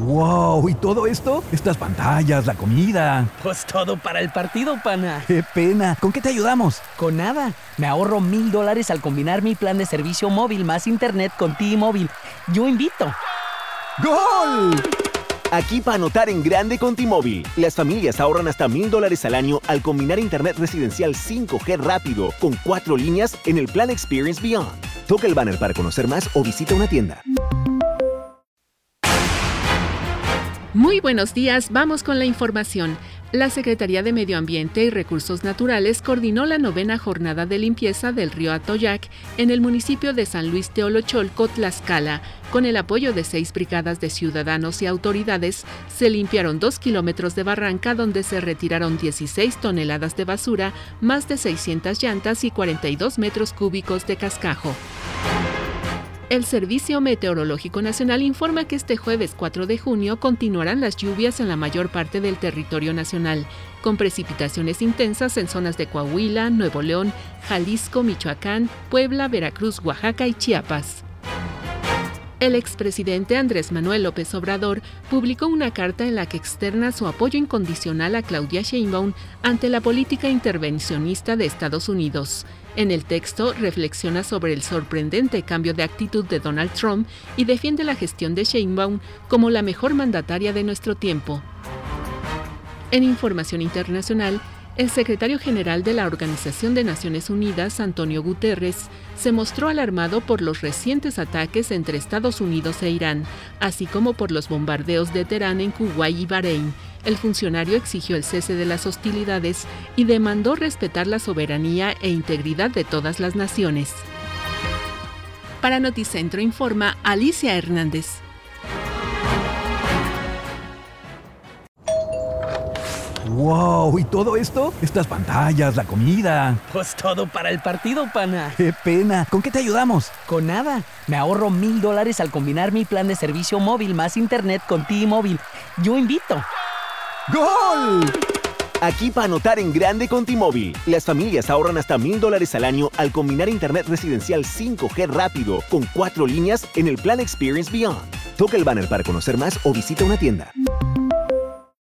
¡Wow! ¿Y todo esto? Estas pantallas, la comida. Pues todo para el partido, pana. ¡Qué pena! ¿Con qué te ayudamos? Con nada. Me ahorro $1,000 al combinar mi plan de servicio móvil más internet con T-Mobile. Yo invito. ¡Gol! Aquí para anotar en grande con T-Mobile. Las familias ahorran hasta $1,000 al año al combinar internet residencial 5G rápido con 4 líneas en el plan Experience Beyond. Toca el banner para conocer más o visita una tienda. Muy buenos días, vamos con la información. La Secretaría de Medio Ambiente y Recursos Naturales coordinó la 9ª jornada de limpieza del río Atoyac en el municipio de San Luis Teolocholco, Tlaxcala. Con el apoyo de 6 brigadas de ciudadanos y autoridades, se limpiaron 2 kilómetros de barranca donde se retiraron 16 toneladas de basura, más de 600 llantas y 42 metros cúbicos de cascajo. El Servicio Meteorológico Nacional informa que este jueves 4 de junio continuarán las lluvias en la mayor parte del territorio nacional, con precipitaciones intensas en zonas de Coahuila, Nuevo León, Jalisco, Michoacán, Puebla, Veracruz, Oaxaca y Chiapas. El expresidente Andrés Manuel López Obrador publicó una carta en la que externa su apoyo incondicional a Claudia Sheinbaum ante la política intervencionista de Estados Unidos. En el texto reflexiona sobre el sorprendente cambio de actitud de Donald Trump y defiende la gestión de Sheinbaum como la mejor mandataria de nuestro tiempo. En información internacional, el secretario general de la Organización de Naciones Unidas, Antonio Guterres, se mostró alarmado por los recientes ataques entre Estados Unidos e Irán, así como por los bombardeos de Teherán en Kuwait y Bahrein. El funcionario exigió el cese de las hostilidades y demandó respetar la soberanía e integridad de todas las naciones. Para Noticentro informa Alicia Hernández. ¡Wow! ¿Y todo esto? Estas pantallas, la comida. Pues todo para el partido, pana. ¡Qué pena! ¿Con qué te ayudamos? Con nada. Me ahorro $1,000 al combinar mi plan de servicio móvil más internet con T-Mobile. Yo invito. ¡Gol! Aquí para anotar en grande con T-Mobile. Las familias ahorran hasta $1,000 al año al combinar internet residencial 5G rápido con 4 líneas en el plan Experience Beyond. Toca el banner para conocer más o visita una tienda.